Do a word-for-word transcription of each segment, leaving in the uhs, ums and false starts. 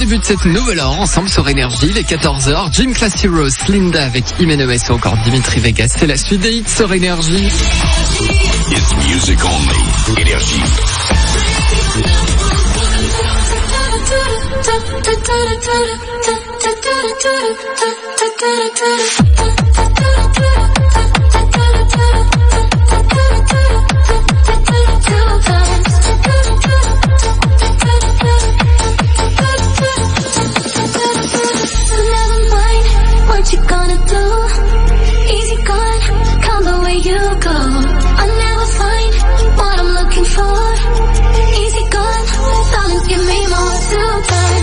début de cette nouvelle heure ensemble sur Énergie, les quatorze heures. Jim Classy Rose, Linda avec Imenes ou encore Dimitri Vegas. C'est la suite des hits sur Énergie. It's music only. Énergie. What you gonna do? Easy gone, come the way you go. I'll never find what I'm looking for. Easy gone, silence give me more to time.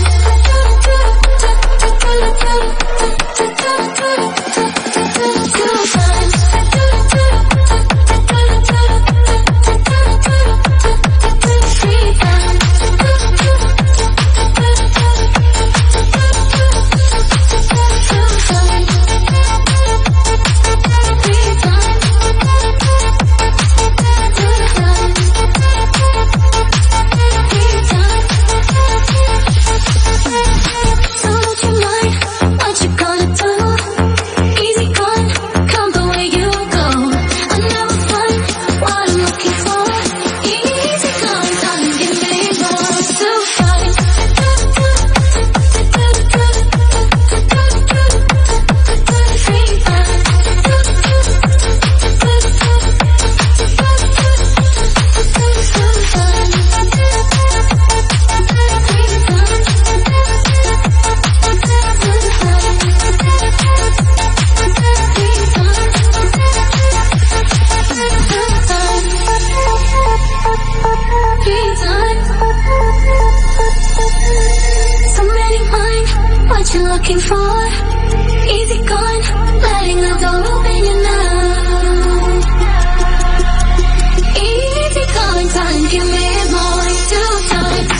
Looking for easy gone, letting the door open you now. Easy gone, time, give me more to time.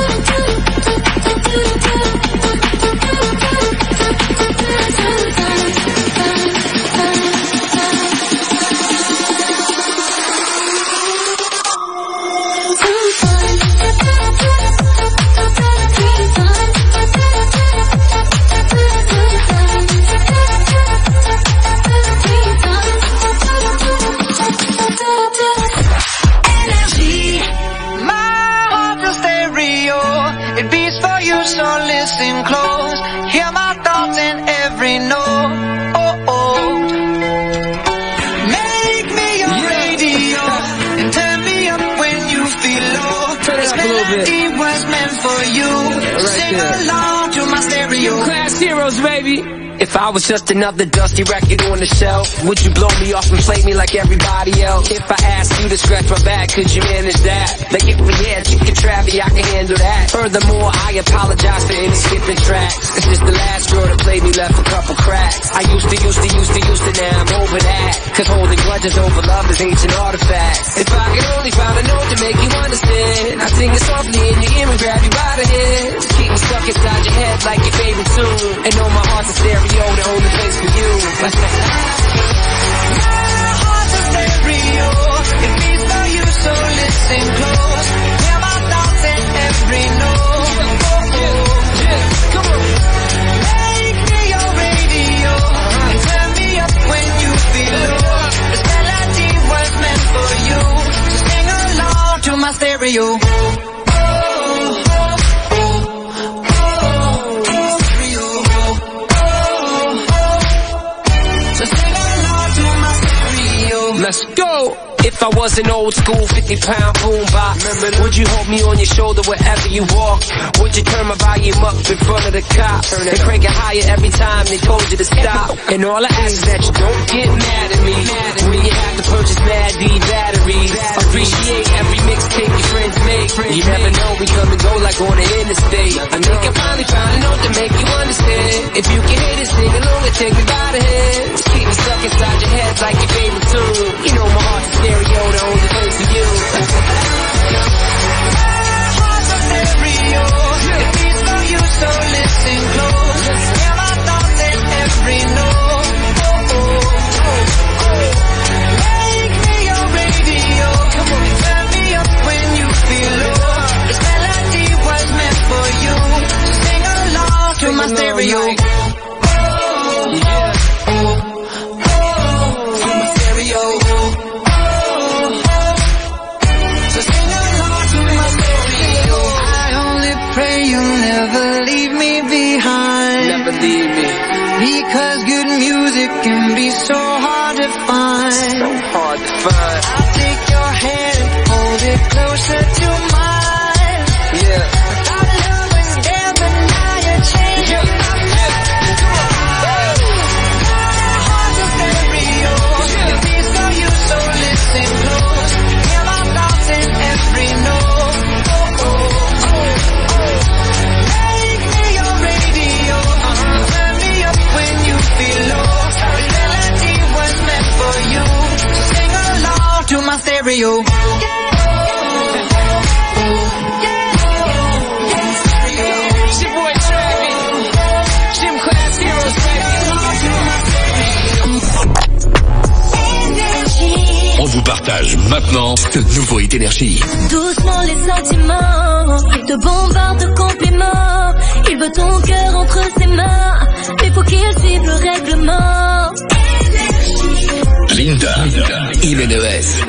So listen close, hear my thoughts in every note. Oh, oh. Make me your yeah. radio and turn me up when you feel low. This melody was meant for you. Yeah, right Sing there. Along to my stereo. Class heroes, baby. If I was just another dusty record on the shelf, would you blow me off and play me like everybody else? If I asked you to scratch my back, could you manage that? Like if we had chicken Travie, I can handle that. Furthermore, I apologize for any skipping tracks. It's just the last girl that played me left a couple cracks. I used to, used to, used to, used to, now I'm over that. Cause holding grudges over love is ancient artifacts. If I could only find a note to make you understand, I'd sing it softly in your ear and grab you by the head. Keep me stuck inside your head like your favorite tune. And know my heart's a stereo. Yo, the only place for you. My heart's a stereo. It beats for you, so listen close. Hear my thoughts in every note. Oh, oh, yeah. Come on. Make me your radio and turn me up when you feel low. This melody was meant for you. So sing along to my stereo. Let's go! If I was an old school fifty pound boombox, would you hold me on your shoulder wherever you walk? Would you turn my volume up in front of the cops and crank it higher every time they told you to stop? And all I ask is that you don't get mad at me when you have to purchase Mad D batteries. Appreciate every mixtape your friends make. You never know, we come and go like on the interstate. I think I finally found a note to make you understand. If you can hit it, sing along and take me by the hand. Keep me stuck inside your head like your favorite tune. You know my heart's a stereo, the only place for you. My heart's a stereo. It beats for you, so listen close. Hear my thoughts in every note. Oh, oh, oh, oh. Make me your radio. Come on, turn me up when you feel low. This melody was meant for you. So sing along. Because good music can be so hard to find. So hard to find. I'll take your hand and hold it closer to mine. Yeah. Our love was there, but now you're changing my mind. My heart's a stereo. It beats for you, so listen close. Hear my thoughts in every note. Oh, oh, oh, oh. Make me your radio. Turn me up when you feel low. This melody was meant for you. So sing along to my stereo. It's your boy Travis. Gym Class Heroes, On vous partage maintenant ce nouveau Hit Énergie. Doucement les sentiments, il te bombarde de compliments. Il veut ton cœur entre ses mains, mais faut qu'il suive le règlement. Linda, Imen O S.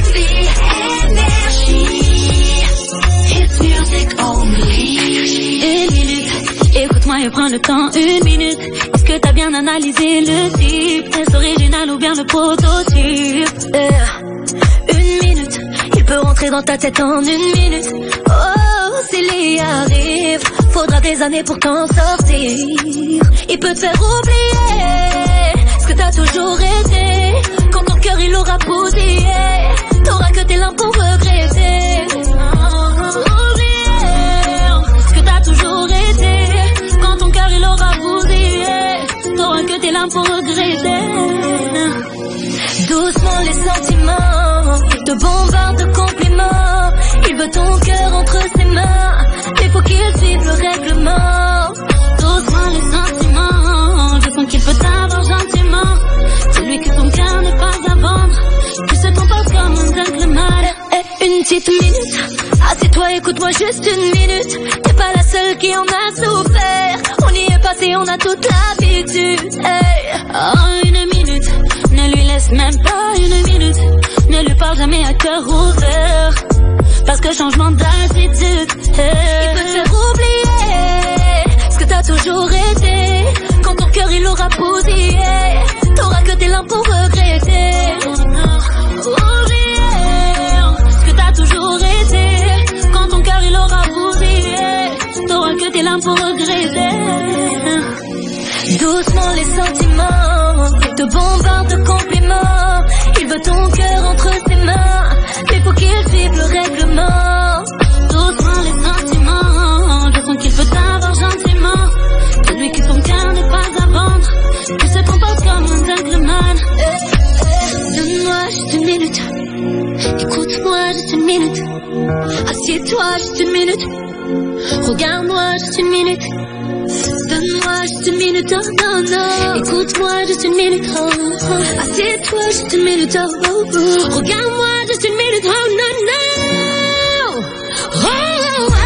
It's music only. Une minute, écoute-moi et prends le temps, une minute. Est-ce que t'as bien analysé le type? Est-ce original ou bien le prototype? Yeah. Une minute, il peut rentrer dans ta tête en une minute. Oh, s'il y arrive, faudra des années pour t'en sortir. Il peut te faire oublier ce que t'as toujours été. Quand ton cœur il aura bousillé, t'auras que tes larmes pour regretter. Ce que t'as toujours été. Quand ton cœur il aura bousillé, t'auras que tes larmes pour regretter. Doucement les sentiments, il te bombarde de compliments. Il veut ton cœur entre ses mains, mais faut qu'il suive le règlement. Doucement les sentiments, je sens qu'il peut t'avoir gentiment. Celui que ton cœur n'est pas à vendre, tu se comportes comme un gentleman. Eh, une petite minute, assieds-toi, écoute-moi juste une minute. T'es pas la seule qui en a souffert. On y est passé, on a toute l'habitude. Hey. Oh, une minute, ne lui laisse même pas une minute. Ne lui parle jamais à cœur ouvert, parce que changement d'attitude, hey. Il peut te faire oublier ce que t'as toujours été. Quand ton cœur il aura bousillé, t'auras que tes larmes pour regretter. Oublier ce que t'as toujours été. Quand ton cœur il aura bousillé, t'auras que tes larmes pour regretter. Doucement les sentiments, il te bombarde de compliments. Il veut ton cœur entre ses mains, mais faut qu'il suive le règlement. Doucement les sentiments, je sens qu'il peut t'avoir gentiment. Celui que ton cœur n'est pas à vendre, tu se comportes comme un gentleman. Donne-moi juste une minute, écoute-moi juste une minute. Assieds-toi juste une minute, regarde-moi juste une minute. Donne-moi juste une minute, oh non, non. Écoute-moi juste une minute, oh, oh. Assieds-toi juste une minute, oh, oh, oh. Regarde-moi juste une minute, oh non, non. Oh, oh, oh.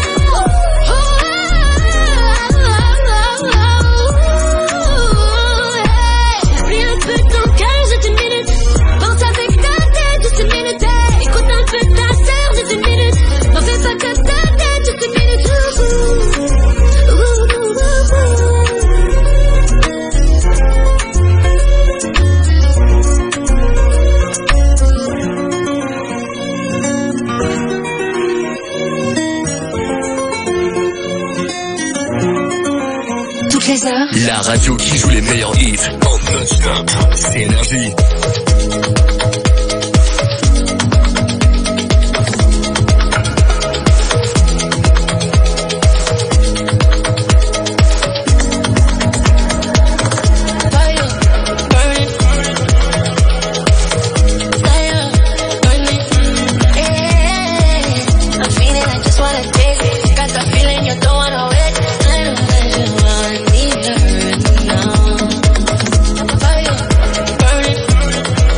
La radio qui joue les meilleurs hits en non-stop, c'est Énergie. Fire, burning.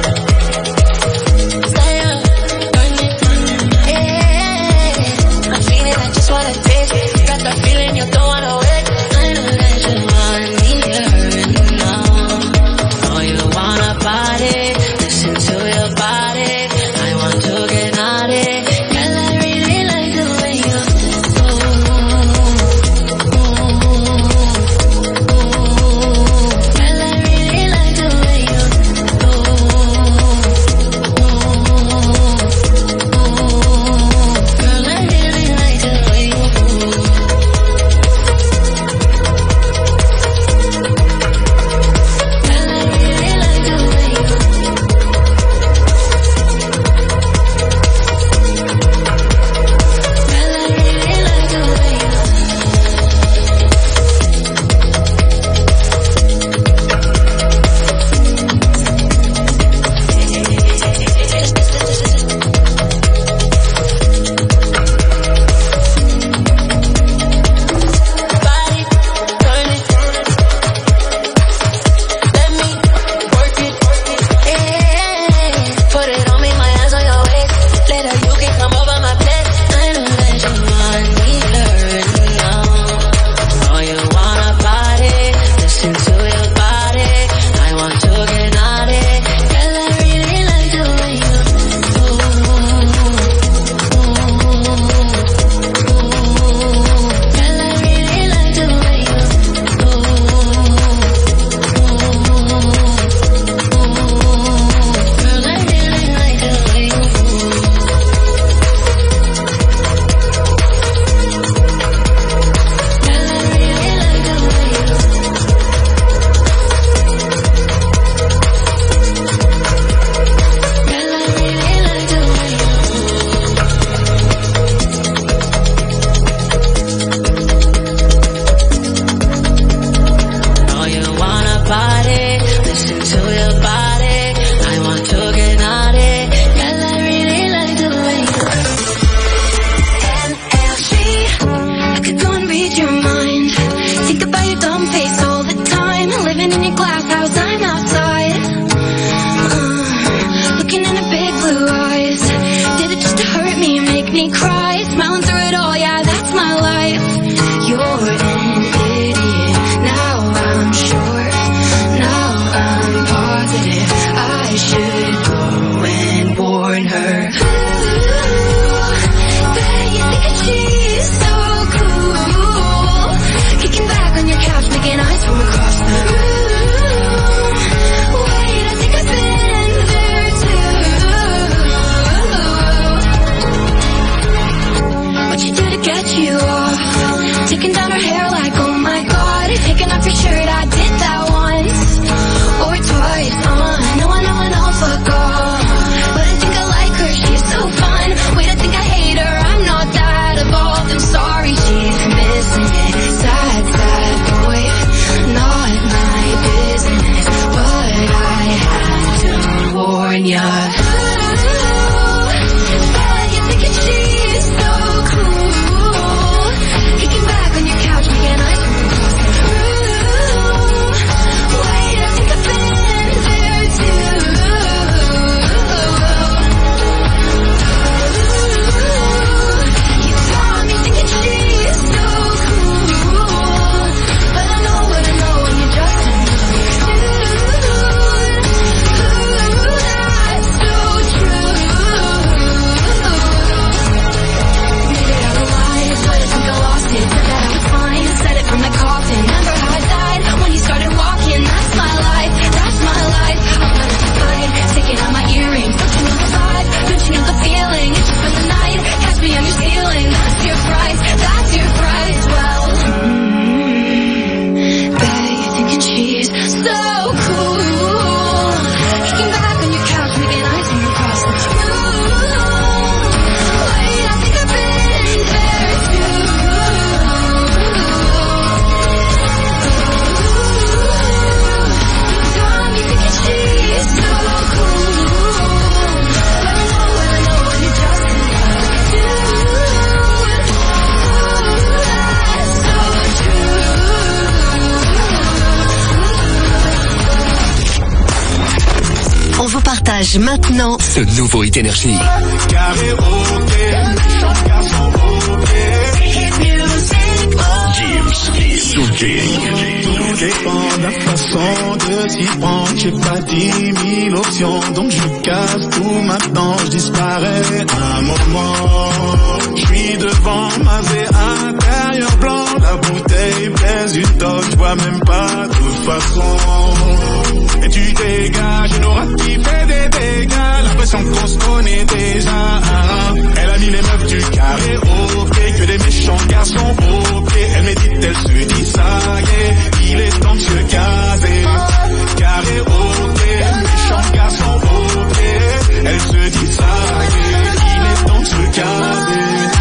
Partage maintenant ce nouveau Hit Énergie. Carré ok, méchant garçon ok. Jim King. Tout dépend de la façon de s'y prendre. J'ai pas dix mille options, donc je casse tout maintenant. Je disparais un moment. Je suis devant ma V intérieur blanc. La bouteille pèse une tonne, je vois même pas de toute façon. Et tu dégages une aura qui fait des dégâts. L'impression qu'on se connaît déjà. Elle a mis les meufs du carré ok, que des méchants garçons ok. Elle médite, elle se dit ça y est, il est temps de se caser. Carré ok, méchant garçon ok. Elle se dit ça y est, il est temps de se caser.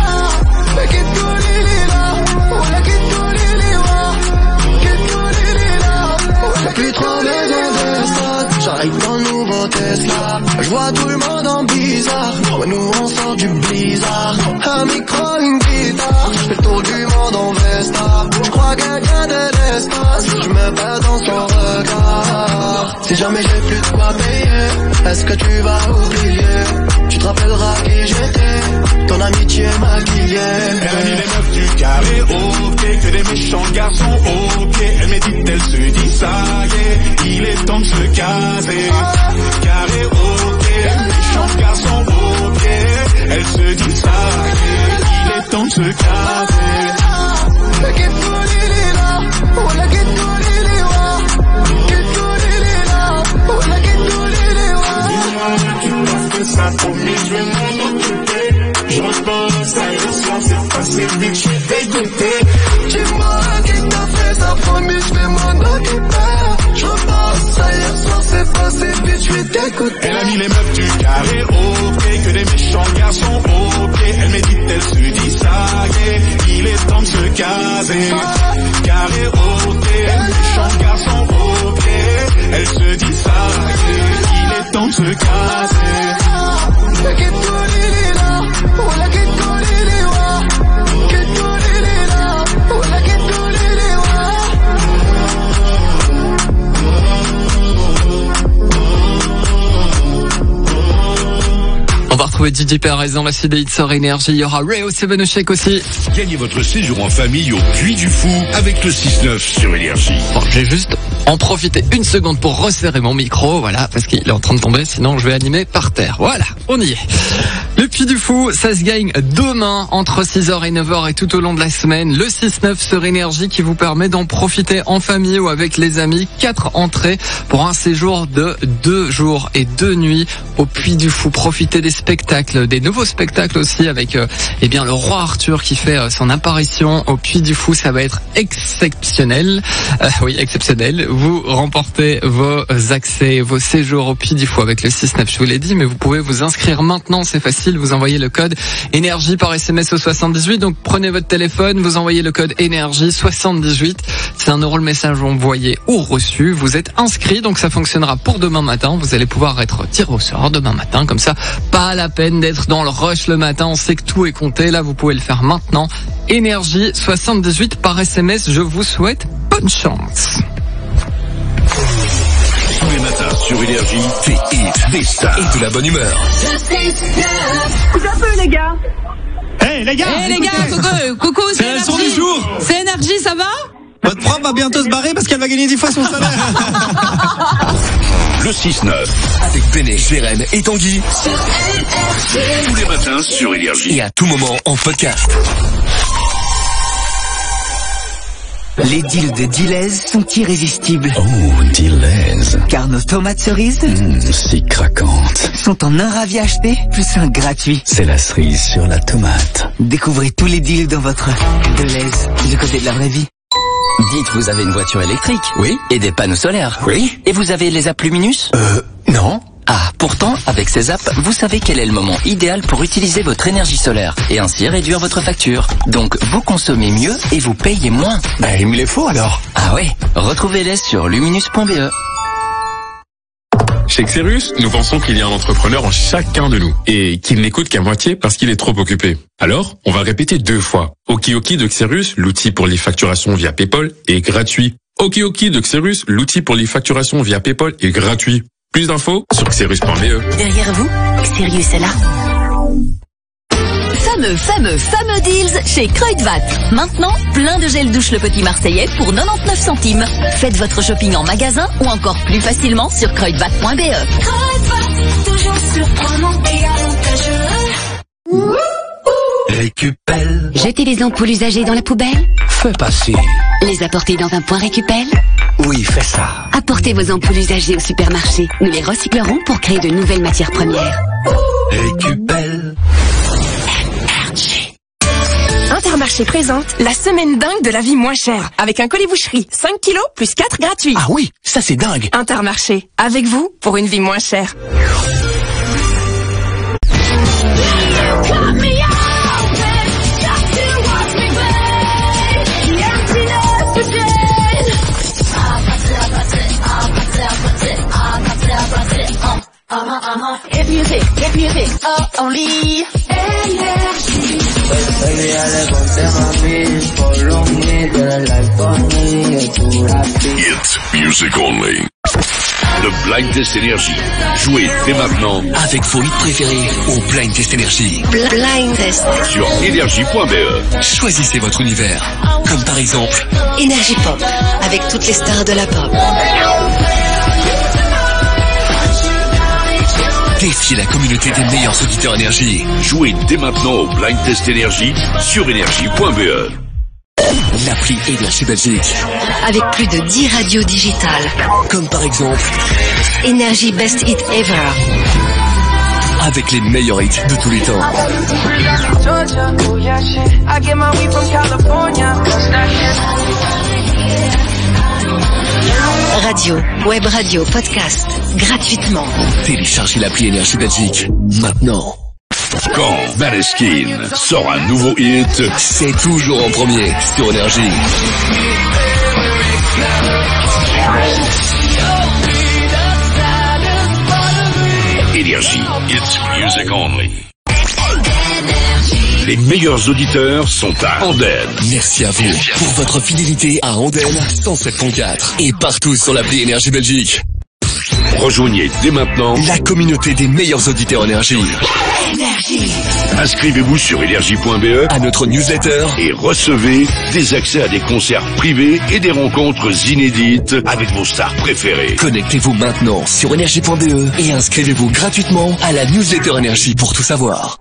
J'ai plus trop besoin de ça. J'arrive dans le nouveau Tesla. Je vois tout le monde en bizarre. Ouais, nous on sort du blizzard. Un micro, une guitare. Je fais le tour du monde en Vesta. Je crois qu'elle vient de l'espace. Je me perds dans son regard. Si jamais j'ai plus de quoi payer, est-ce que tu vas oublier? Tu te rappelleras qui j'étais. Ton amitié maquillée. Elle a mis les meufs du carré ok, que des méchants garçons ok. Elle médite, elle se dit ça y est, il est temps de se caser. Carré ok, méchant garçon ok. Elle se dit ça y est, il est temps de se caser. Tu m'as fait ça promis, je vais m'en occuper. Je repense à l'histoire, c'est passé vite, je suis dégoûté. Dis-moi qui t'a fait ça, promis, je vais m'en occuper. Je repense à hier soir, c'est passé vite, je suis dégoûté. Elle a mis les meufs du carré ok, que des méchants garçons ok. Elle médite, elle se dit ça y est, il est temps de se caser. Carré ok, méchant garçon ok. Elle se dit ça y est, il est temps de se caser. On va retrouver D J Perez dans la C D Hit sur Énergie. Il y aura Ray Seven Shake aussi. Gagnez votre séjour en famille au Puy du Fou avec le six neuf sur Énergie. Bon, j'ai juste en profité une seconde pour resserrer mon micro, voilà, parce qu'il est en train de tomber, sinon je vais animer par terre. Voilà, on y est. Le Puy du Fou, ça se gagne demain entre six heures et neuf heures et tout au long de la semaine. Le six neuf sur Énergie qui vous permet d'en profiter en famille ou avec les amis. Quatre entrées pour un séjour de deux jours et deux nuits au Puy du Fou. Profitez des spectacles, des nouveaux spectacles aussi avec euh, eh bien le roi Arthur qui fait euh, son apparition au Puy du Fou. Ça va être exceptionnel. Euh, oui, exceptionnel. Vous remportez vos accès, vos séjours au Puy du Fou avec le six neuf, je vous l'ai dit, mais vous pouvez vous inscrire maintenant, c'est facile, vous envoyez le code énergie par S M S au soixante-dix-huit, donc prenez votre téléphone, vous envoyez le code énergie soixante-dix-huit, c'est un euro le message envoyé ou reçu, vous êtes inscrit, donc ça fonctionnera pour demain matin, vous allez pouvoir être tiré au sort demain matin, comme ça, pas la peine d'être dans le rush le matin, on sait que tout est compté, là vous pouvez le faire maintenant, énergie soixante-dix-huit par S M S, je vous souhaite bonne chance. Tous les matins sur Énergie, des hits, des stars et de la bonne humeur. Coupe un peu les gars. Hey les gars, hey, les gars, coucou, coucou, c'est, c'est la leçon du jour. C'est Énergie, ça va? Votre prof va bientôt se barrer parce qu'elle va gagner dix fois son salaire. Le six neuf avec Béné, Jérém et Tanguy. Tous les matins sur Énergie et à tout moment en podcast. Les deals de Delez sont irrésistibles. Oh, Delez. Car nos tomates cerises, mmh, si craquantes, sont en un ravi acheté, plus un gratuit. C'est la cerise sur la tomate. Découvrez tous les deals dans votre Delez, du côté de la vraie vie. Dites, vous avez une voiture électrique? Oui. Et des panneaux solaires? Oui. Et vous avez les apps Luminus? Euh, non. Ah, pourtant, avec ces apps, vous savez quel est le moment idéal pour utiliser votre énergie solaire et ainsi réduire votre facture. Donc, vous consommez mieux et vous payez moins. Bah, il me les faut alors. Ah ouais, retrouvez-les sur luminus point b e. Chez Xerus, nous pensons qu'il y a un entrepreneur en chacun de nous et qu'il n'écoute qu'à moitié parce qu'il est trop occupé. Alors, on va répéter deux fois. Okioki de Xerus, l'outil pour les facturations via PayPal, est gratuit. Okioki de Xerus, l'outil pour les facturations via PayPal est gratuit. Plus d'infos sur xerus point b e. Derrière vous, Sirius est là. Fameux, fameux, fameux deals chez Kruidvat. Maintenant, plein de gel douche Le Petit Marseillais pour quatre-vingt-dix-neuf centimes. Faites votre shopping en magasin ou encore plus facilement sur kruidvat point b e. Kruidvat, toujours surprenant et avantageux. Récupelle. Jeter les ampoules usagées dans la poubelle. Fais passer. Les apporter dans un point récupelle. Oui, fais ça. Apportez vos ampoules usagées au supermarché. Nous les recyclerons pour créer de nouvelles matières premières. Récupelle. Intermarché présente la semaine dingue de la vie moins chère. Avec un colis boucherie, cinq kilos plus quatre gratuits. Ah oui, ça c'est dingue. Intermarché, avec vous pour une vie moins chère. Hip music, hip music, oh, only énergie. It's music only. Le Blind Test Énergie. Jouez dès maintenant avec vos hits préférés au Blind Test Énergie. Blind Test. Sur énergie point b e. Choisissez votre univers. Comme par exemple Énergie Pop, avec toutes les stars de la pop. Défiez la communauté des meilleurs auditeurs énergie. Jouez dès maintenant au Blind Test Énergie sur énergie point b e. L'appli Énergie Belgique. Avec plus de dix radios digitales. Comme par exemple Énergie Best Hit Ever. Avec les meilleurs hits de tous les temps. Radio, web radio, podcast, gratuitement. Téléchargez l'appli Énergie Belgique, maintenant. Quand Maneskin sort un nouveau hit, c'est toujours en premier sur Énergie. Énergie, it's music only. Les meilleurs auditeurs sont à Andenne. Merci à vous pour votre fidélité à Andenne cent sept virgule quatre et partout sur l'appli Énergie Belgique. Rejoignez dès maintenant la communauté des meilleurs auditeurs énergie. Énergie. Inscrivez-vous sur énergie point b e à notre newsletter et recevez des accès à des concerts privés et des rencontres inédites avec vos stars préférées. Connectez-vous maintenant sur énergie point b e et inscrivez-vous gratuitement à la newsletter Énergie pour tout savoir.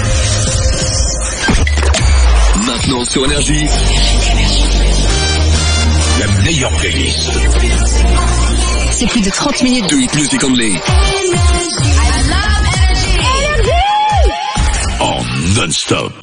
Maintenant sur Énergie, la meilleure playlist. C'est plus de trente minutes de hit music only. En non-stop.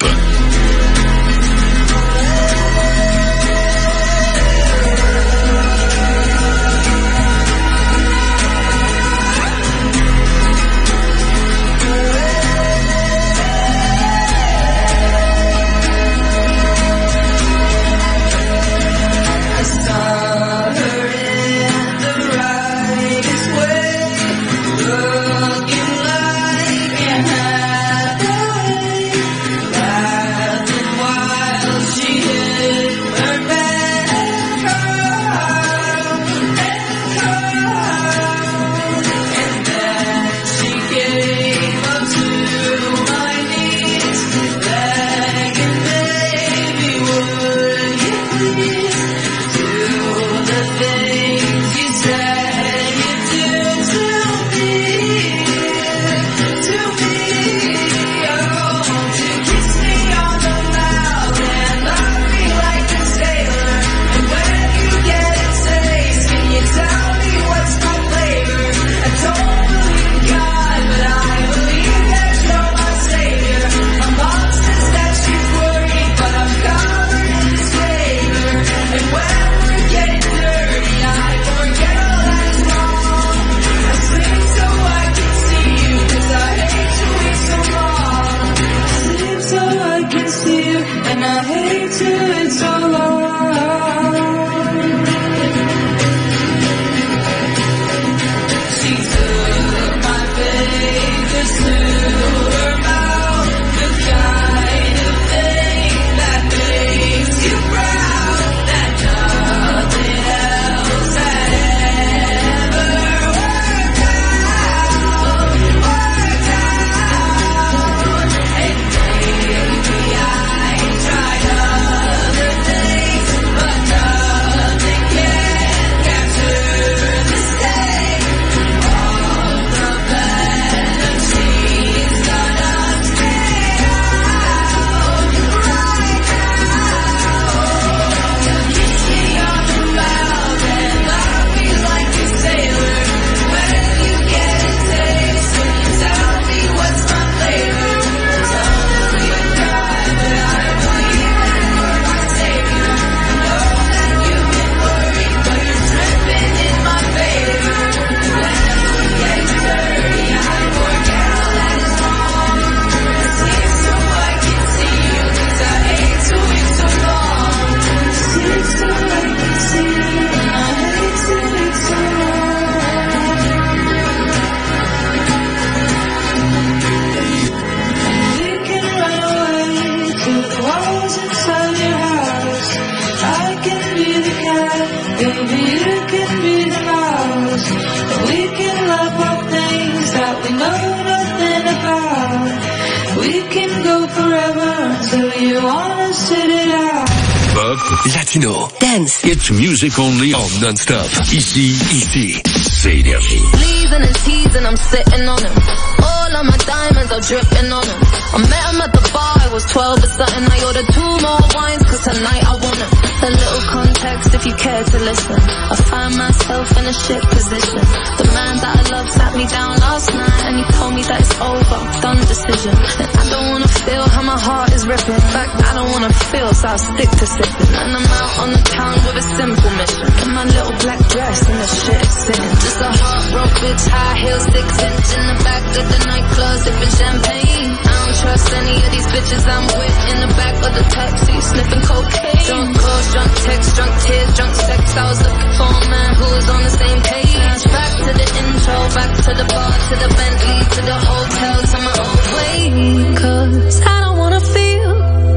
Latino. Dance. It's music only en non-stop. Ici, ici, c'est Énergie. Leaving and teasing, I'm sitting on him. All of my diamonds are dripping on him. I met him at the bar, I was twelve or something. I ordered two more wines, cause tonight I want him. A little context if you care to listen. I find myself in a shit position. The man that I love sat me down last night and he told me that it's over, done decision. And I don't wanna feel how my heart is ripping. In fact, I don't wanna feel, so I'll stick to sipping. And I'm out on the town with a simple mission. In my little black dress and the shit is sitting. Just a heart broke bitch, high heels, six inch in the back of the nightclub, sipping champagne. I don't trust any of these bitches I'm with. In the back of the taxi, sniffing cocaine. Drunk calls, drunk texts, drunk tears, drunk sex. I was looking for a man who was on the same page. Back to the intro, back to the bar, to the Bentley, to the hotel, to my old way. Cause I don't wanna feel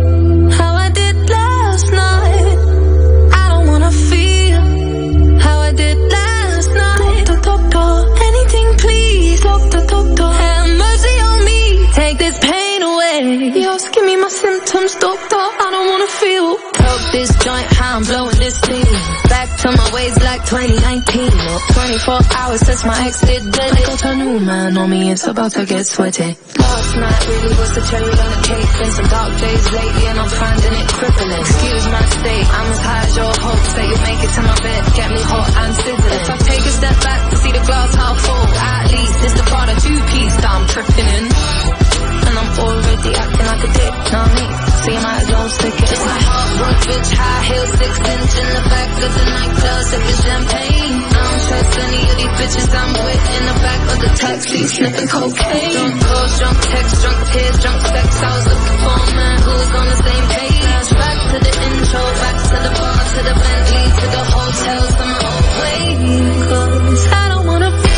how I did last night. I don't wanna feel how I did last night. Doctor, doctor, anything please. Doctor, doctor, have mercy on me. Take this pain away. Yo, give me my symptoms, doctor. I don't wanna feel. Took this joint, how I'm blowing this thing. Back to my ways like twenty nineteen. Or twenty-four hours since my ex did dead. I got a new man on me, it's about to get sweaty. Last night really was the cherry on the cake. Been some dark days lately and I'm finding it crippling. Excuse my state, I'm as high as your hopes that you make it to my bed, get me hot and sizzling. If I take a step back to see the glass half full, at least it's the part of two-piece that I'm tripping in. And I'm already acting like a dick, know what I mean? So you might as well stick it. It's my heart broke bitch, high heels, six inch in the back of the nightclub, sipping champagne. I don't trust any of these bitches I'm with. In the back of the taxi, sniffing cocaine. Drunk calls, drunk texts, drunk tears, drunk sex. I was looking for a man who was on the same page. Back to the intro, back to the bar, to the Bentley, to the hotel, to my old way. Cause I don't wanna feel.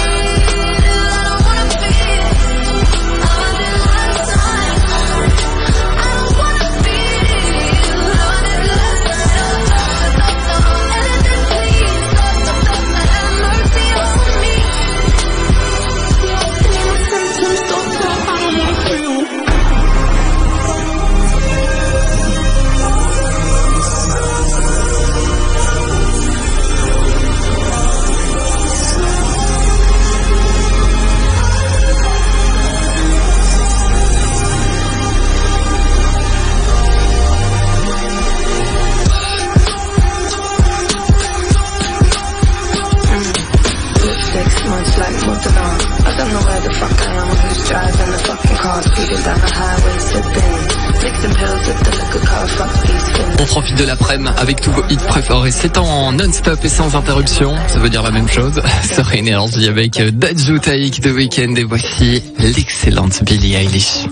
On profite de l'après-midi avec tous vos hits préférés. C'est en non-stop et sans interruption. Ça veut dire la même chose. Sur Énergie avec Dadju Taïk de Weeknd et voici l'excellente Billie Eilish.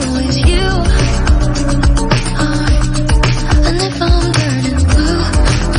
I'm burning blue.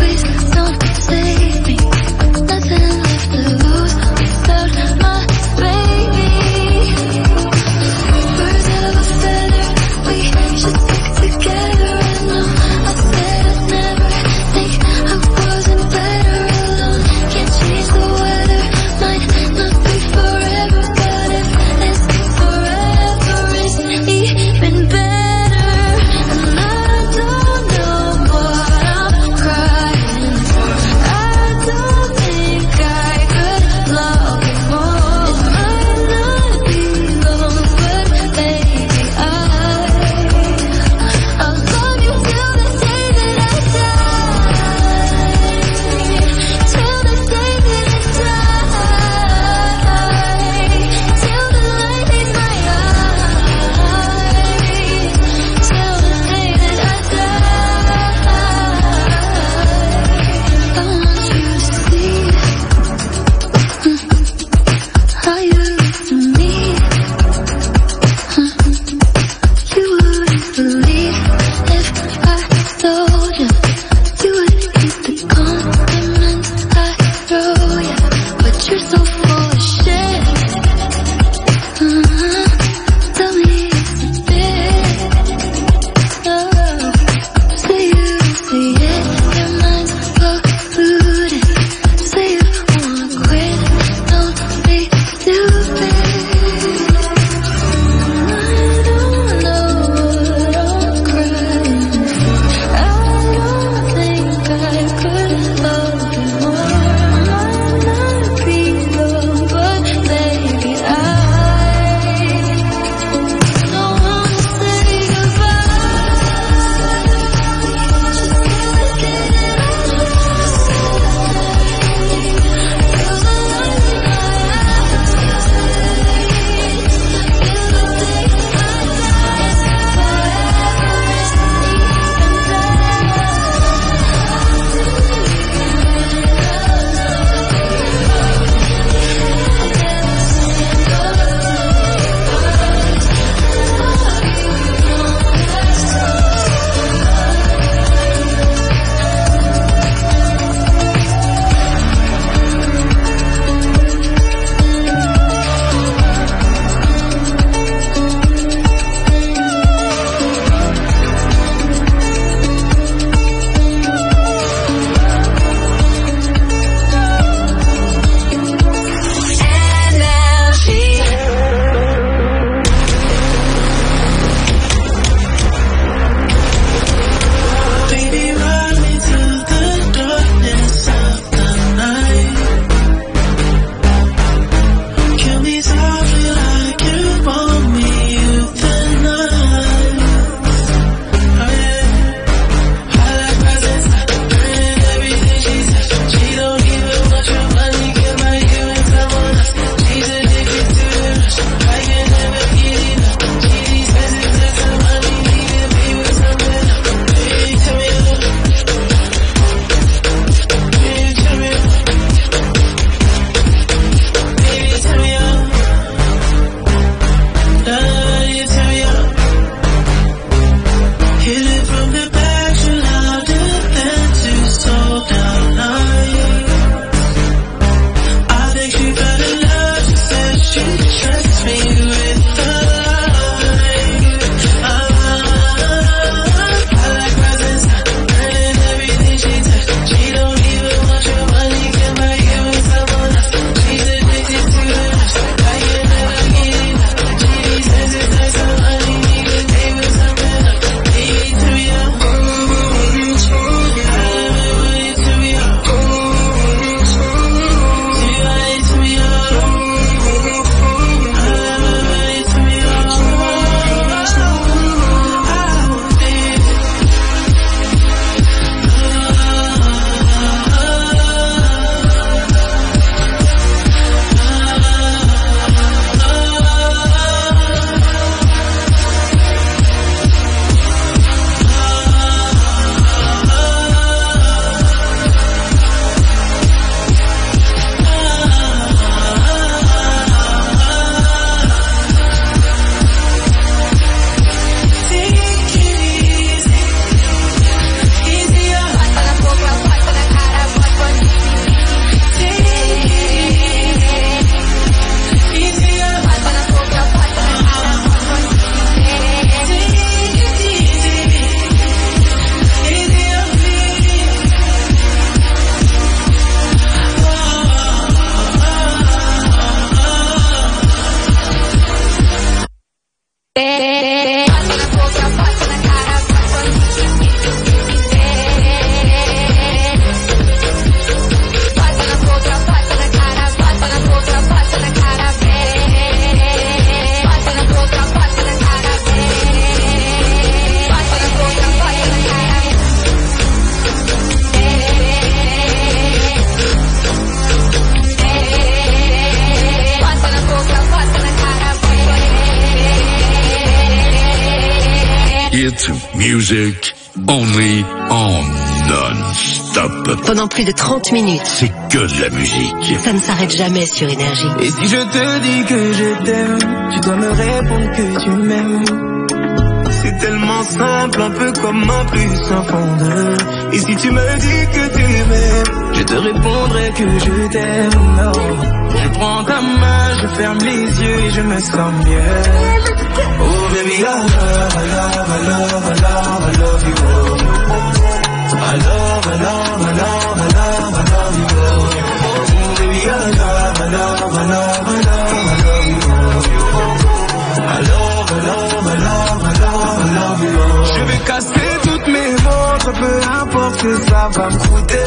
Music only on non-stop. Pendant plus de trente minutes. C'est que de la musique. Ça ne s'arrête jamais sur Énergie. Et si je te dis que je t'aime, tu dois me répondre que tu m'aimes. C'est tellement simple, un peu comme un plus sans fondeur. Et si tu me dis que tu m'aimes, je te répondrai que je t'aime. Non, je prends ta main, je ferme les yeux et je me sens mieux. Oh baby, I love, I love, I love, I love, I love you. I love, I love, I love, I love, I love you. Oh baby, I love, I love, I love, I love, I love you. I love, I love, I love, I love, I love you. Je vais casser toutes mes montres, peu importe ce que ça va me coûter.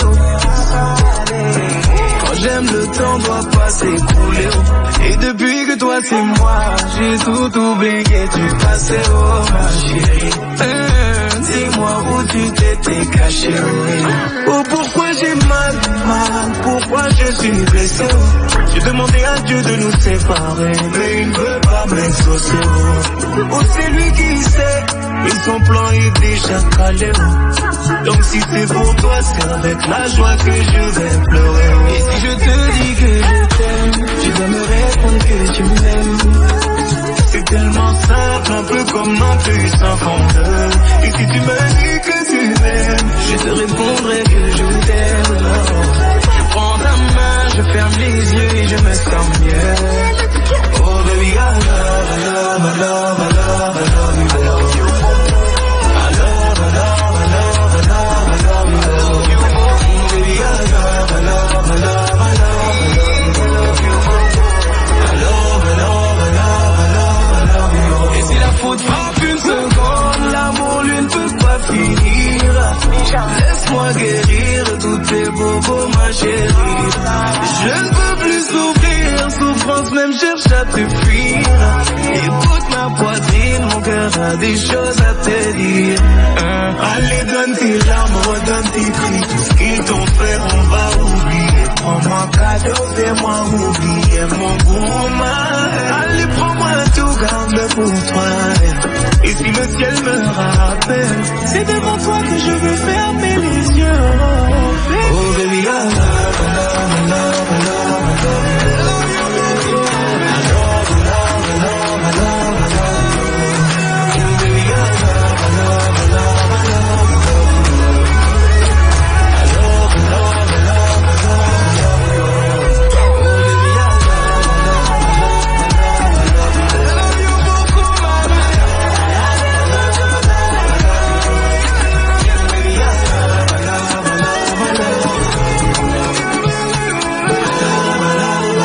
Quand j'aime, le temps doit pas s'écouler. Et depuis que toi c'est moi, j'ai tout oublié, tu passais, oh ma chérie. euh, Dis-moi où tu t'étais caché. Oh pourquoi j'ai mal, mal, pourquoi je suis blessé. J'ai demandé à Dieu de nous séparer, mais il ne veut pas m'exaucer. Oh c'est lui qui sait, et son plan est déjà calé. Donc si c'est pour toi, c'est avec la joie que je vais pleurer. Et si je te dis que je t'aime, tu dois me répondre que tu m'aimes. C'est tellement simple, un peu comme un plus sans fondeur. Et si tu me dis que tu m'aimes, je te répondrai que je t'aime. Je prends ta main, je ferme les yeux et je me sens mieux. Oh baby, I love, I love, I love, I love, I love you. I love you. I love, I love, I love, I love, I love you. Oh baby, I love, I love, I love, I love, I love you. I love, I love, I love, I love, I love you. Et si la faute frappe une seconde, l'amour lui ne peut pas finir. Laisse-moi guérir tous tes bobos, ma chérie. Je ne peux plus souffrir, souffrance même cherche à te fuir. Écoute ma poitrine, mon cœur a des choses à te dire. hein? Allez donne tes larmes, redonne tes cris. Tout ce qu'ils t'ont fait on va oublier. Prends-moi cadeau, fais-moi oublier mon gourmand. Allez prends-moi tout, garde pour toi. Et si le ciel me rappelle, c'est devant toi que je veux fermer les yeux. Oh baby, I love, I love, I love, I love, I love you. I love, I love, I love, I love, I love you. Oh baby, I love, I love, I love, I love, I love you. I love, I love, I love, I love, I love you. Oh baby, I love, I love, I love, I love, I love you. I love you beaucoup, ma baby. I love, I love, I love, I love.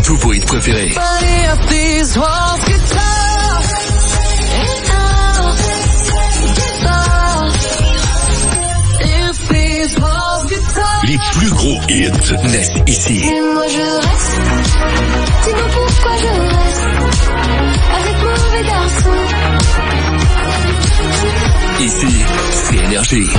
tous vos hits préférés. Les plus gros hits naissent ici. Mais moi je reste. Dis-moi pourquoi je reste avec mauvais garçon. Ici, c'est Énergie.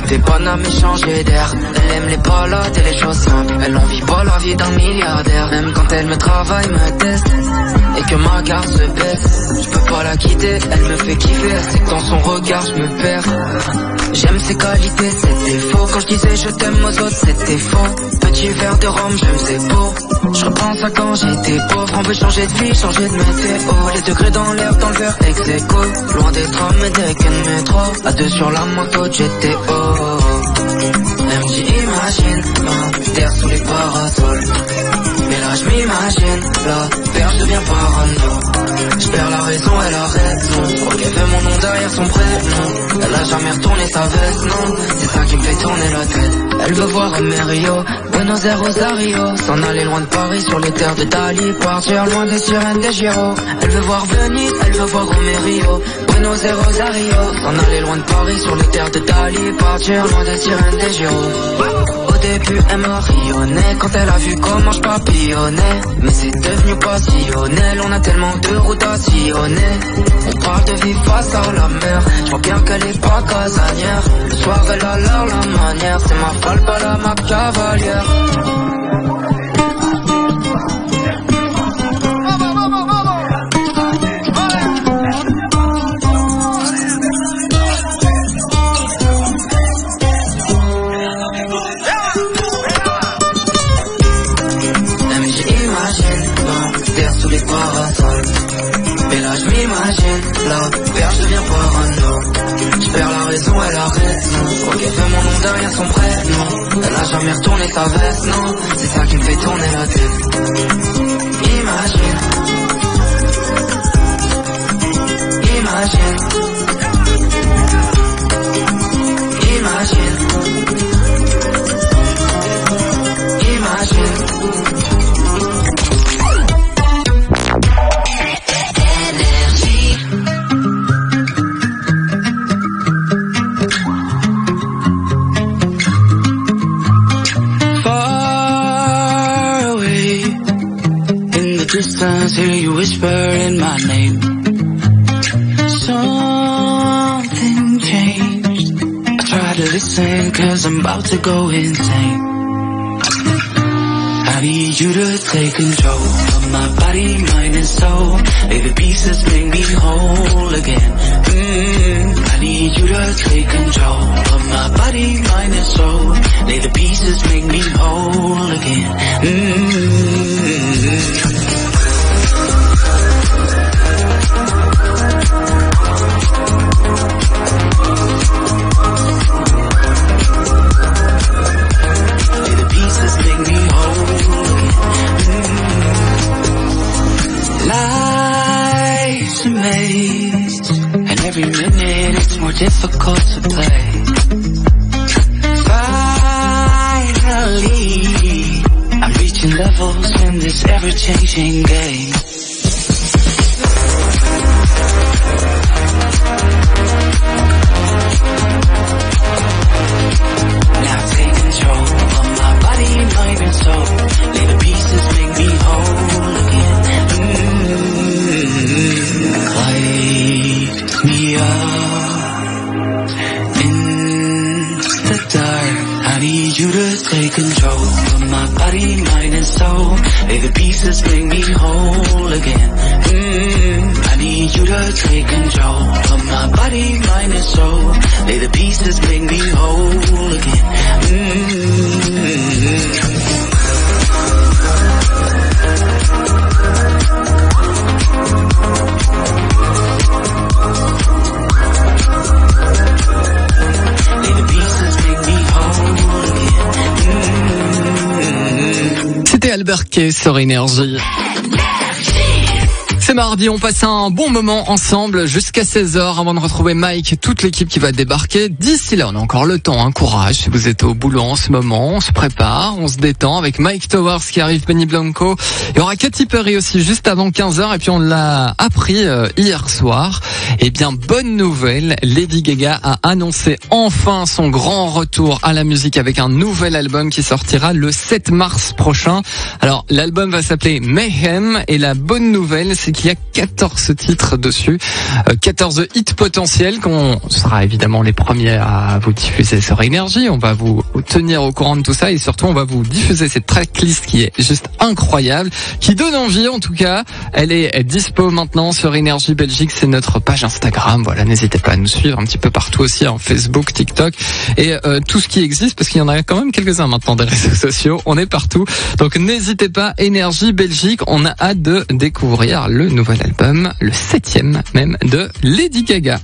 était bonne à m'échanger d'air. Elle aime les balades et les choses simples. Elle en vit pas la vie d'un milliardaire. Même quand elle me travaille, me teste et que ma garde se baisse, je peux pas la quitter, elle me fait kiffer. Elle sait que dans son regard je me perds. J'aime ses qualités, ses défauts. Quand je disais je t'aime aux autres, c'était faux. Petit verre de rhum, j'aime ses beaux. Je repense à quand j'étais pauvre. On veut changer de vie, changer de météo. Les degrés dans l'air, dans le verre ex aequo. Loin des trams et des quais de métro. À deux sur la moto de G T O. Elle me dit imagine, ma terre sous les parasols. Mais là je m'imagine, la perche devient parano. Je perds la raison, elle a raison. Crois qu'elle fait mon nom derrière son prénom. Elle a jamais retourné sa veste, non. C'est ça qui me fait tourner la tête. Elle veut voir Amerio, Buenos Aires, Rosario. S'en aller loin de Paris sur les terres de Dali. Partir loin des sirènes des Giro. Elle veut voir Venise, elle veut voir Romerio, Buenos Aires, Rosario. S'en aller loin de Paris sur les terres de Dali. Partir loin des sirènes des Giro. Au début elle m'a rayonné quand elle a vu comment je papillonnais. Mais c'est devenu passionnel, on a tellement de routes à sillonner. On parle de vivre face à la mer, je vois bien qu'elle est pas casanière. Le soir elle a l'air la manière, c'est ma falle pas la ma cavalière. La perche devient parano. Je perds la raison, elle a raison. Je crois qu'elle fait mon nom derrière son prénom. Elle a jamais retourné sa veste, non. C'est ça qui me fait tourner la tête. Imagine. Imagine. Imagine. Imagine. Distance, hear you whisper in my name. Something changed. I try to listen cause I'm about to go insane. I need you to take control of my body, mind and soul. Lay the pieces, make me whole again. Mm-hmm. I need you to take control of my body, mind and soul. Lay the pieces, make me whole again. Mm-hmm. Life's a maze, and every minute it's more difficult to play. Finally, I'm reaching levels in this ever-changing game. Now take control of my body, mind and soul. Lay the pieces, make me whole again. Light me up in the dark. I need you to take control of my body, mind and soul. Lay the pieces, make me whole again. Mm-hmm. I need you to take control of my body, mind and soul. Lay the pieces, make me whole again. Mm-hmm. C'était Albert Kay sur Énergie. C'est mardi, on passe un bon moment ensemble jusqu'à seize heures avant de retrouver Mike, toute l'équipe qui va débarquer. D'ici là, on a encore le temps, hein, courage. Si vous êtes au boulot en ce moment, on se prépare, on se détend avec Mike Towers qui arrive, Benny Blanco. Il y aura Katy Perry aussi juste avant quinze heures et puis on l'a appris euh, hier soir. Eh bien, bonne nouvelle, Lady Gaga a annoncé enfin son grand retour à la musique avec un nouvel album qui sortira le sept mars prochain. Alors, l'album va s'appeler Mayhem et la bonne nouvelle, c'est qu'il Il y a quatorze titres dessus, euh, quatorze hits potentiels qu'on sera évidemment les premiers à vous diffuser sur Énergie. On va vous tenir au courant de tout ça et surtout on va vous diffuser cette tracklist qui est juste incroyable, qui donne envie en tout cas. Elle est dispo maintenant sur Énergie Belgique, c'est notre page Instagram. Voilà, n'hésitez pas à nous suivre un petit peu partout aussi, en Facebook, TikTok et euh, tout ce qui existe, parce qu'il y en a quand même quelques-uns maintenant des réseaux sociaux. On est partout, donc n'hésitez pas. Énergie Belgique, on a hâte de découvrir le nouvel album, le septième même de Lady Gaga.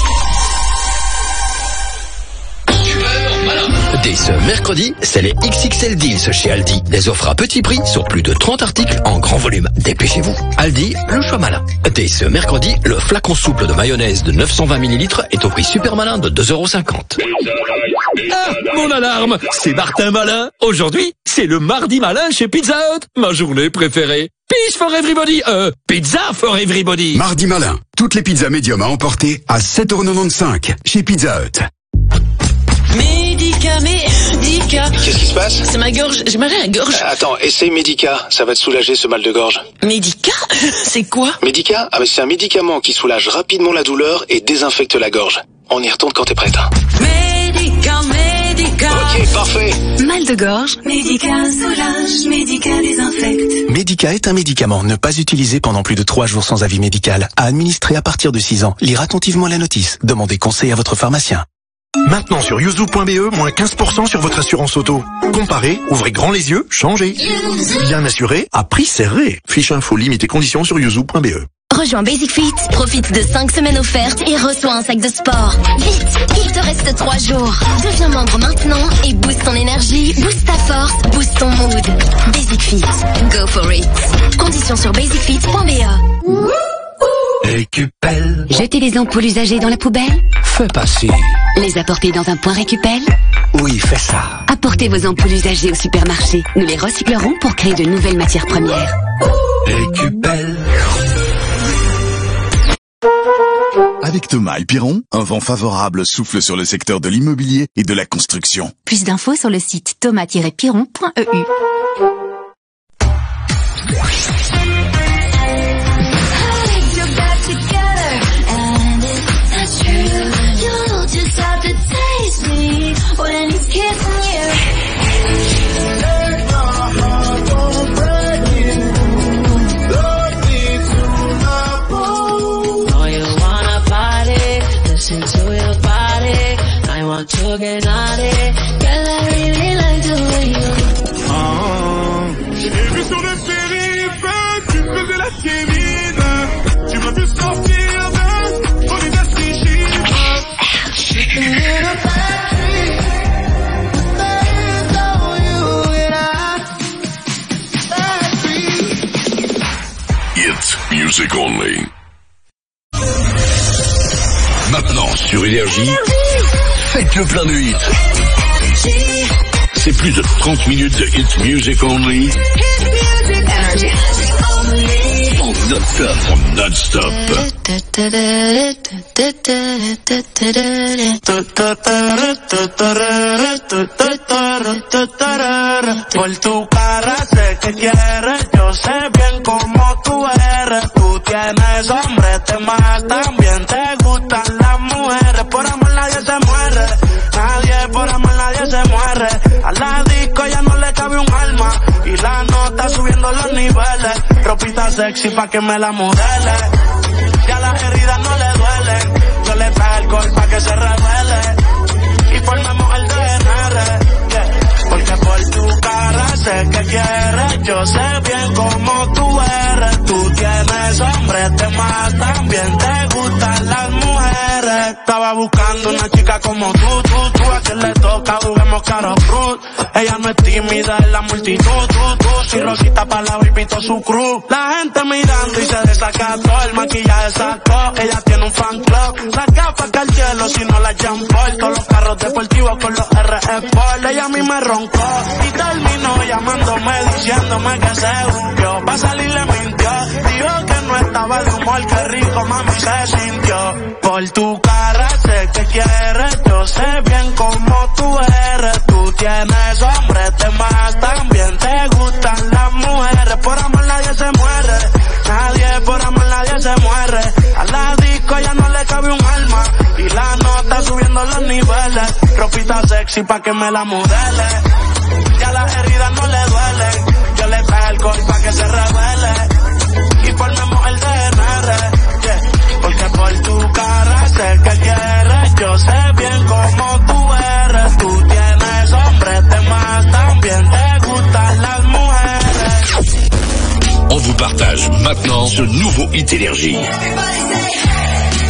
Dès ce mercredi, c'est les X X L Deals chez Aldi. Des offres à petit prix sur plus de trente articles en grand volume. Dépêchez-vous. Aldi, le choix malin. Dès ce mercredi, le flacon souple de mayonnaise de neuf cent vingt millilitres est au prix super malin de deux euros cinquante. Ah, mon alarme, c'est Martin Malin. Aujourd'hui, c'est le mardi malin chez Pizza Hut, ma journée préférée. Peace for everybody, euh, pizza for everybody. Mardi malin, toutes les pizzas médium à emporter à sept euros quatre-vingt-quinze chez Pizza Hut. Médica, Médica. Qu'est-ce qui se passe? C'est ma gorge, j'ai mal à la gorge. Euh, attends, essaye Médica, ça va te soulager ce mal de gorge. Médica? C'est quoi? Médica? Ah mais c'est un médicament qui soulage rapidement la douleur et désinfecte la gorge. On y retourne quand t'es prête. Hein. Médica, Médica. Ok, parfait. Mal de gorge? Médica soulage, Médica désinfecte. Médica est un médicament ne pas utilisé pendant plus de trois jours sans avis médical. À administrer à partir de six ans. Lire attentivement la notice. Demandez conseil à votre pharmacien. Maintenant sur yuzu point b e, moins quinze pour cent sur votre assurance auto. Comparez, ouvrez grand les yeux, changez. Bien assuré, à prix serré. Fiche info, limite et conditions sur yuzu point b e. Rejoins Basic Fit, profite de cinq semaines offertes et reçois un sac de sport. Vite, il te reste trois jours. Deviens membre maintenant et booste ton énergie, booste ta force, booste ton mood. Basic Fit, go for it. Conditions sur basic fit point b e. Récupelle. Jeter les ampoules usagées dans la poubelle? Fais passer. Les apporter dans un point récupel? Oui, fais ça. Apportez vos ampoules usagées au supermarché. Nous les recyclerons pour créer de nouvelles matières premières. Récupelle. Avec Thomas et Piron, un vent favorable souffle sur le secteur de l'immobilier et de la construction. Plus d'infos sur le site thomas tiret piron point e u. To get naughty, girl, I really like the way you. Oh, j'ai vu sur le périph', tu faisais la Kevin. Tu m'as vu sortir de ton université. It's music only. Maintenant sur Énergie. Faites le plein de hits. C'est plus de trente minutes de hit music only. En non-stop, en non-stop. Por tu cara sé que quieres, yo sé bien cómo tú eres. Tú tienes hombre, te matan, también te gustan las mujeres. Por amor nadie se muere, nadie por amor nadie se muere. A la disco ya no le cabe un alma y la nota subiendo los niveles. Ropita sexy pa' que me la modele, ya las heridas no le duelen. Yo le traje alcohol pa' que se revele y formemos el D N R, yeah. Porque por tu cara sé que quieres, yo sé bien cómo tú eres. Tú tienes hombre, te matan, también te gustan las mujeres. Estaba buscando una chica como tú, tú, tú. A quien le toca, juguemos caro cruz. Ella no es tímida en la multitud, tú, tú. Si Rosita pa' la baby pito su cruz. La gente mirando y se desacató, el maquillaje sacó. Ella tiene un fan club, las gafas que al cielo si no la Jean-Paul. Todos los carros deportivos con los R Sport. Ella a mí me roncó y terminó llamándome diciéndome que se hundió. Pa' salir le mintió, dijo que no estaba prueba de humor, qué rico mami se sintió. Por tu cara sé que quieres, yo sé bien cómo tú eres. Tú tienes hombres de más, también te gustan las mujeres. Por amor nadie se muere, nadie por amor nadie se muere. A la disco ya no le cabe un alma y la nota subiendo los niveles. Ropita sexy pa' que me la modele, ya las heridas no le duelen. Yo le traje alcohol pa' que se revele y formemos el D N R, yeah. Porque por tu cara sé que quieres, yo sé bien cómo tú eres. Tú tienes hombres de más, también te gustan las mujeres. On vous partage maintenant ce nouveau hit Énergie.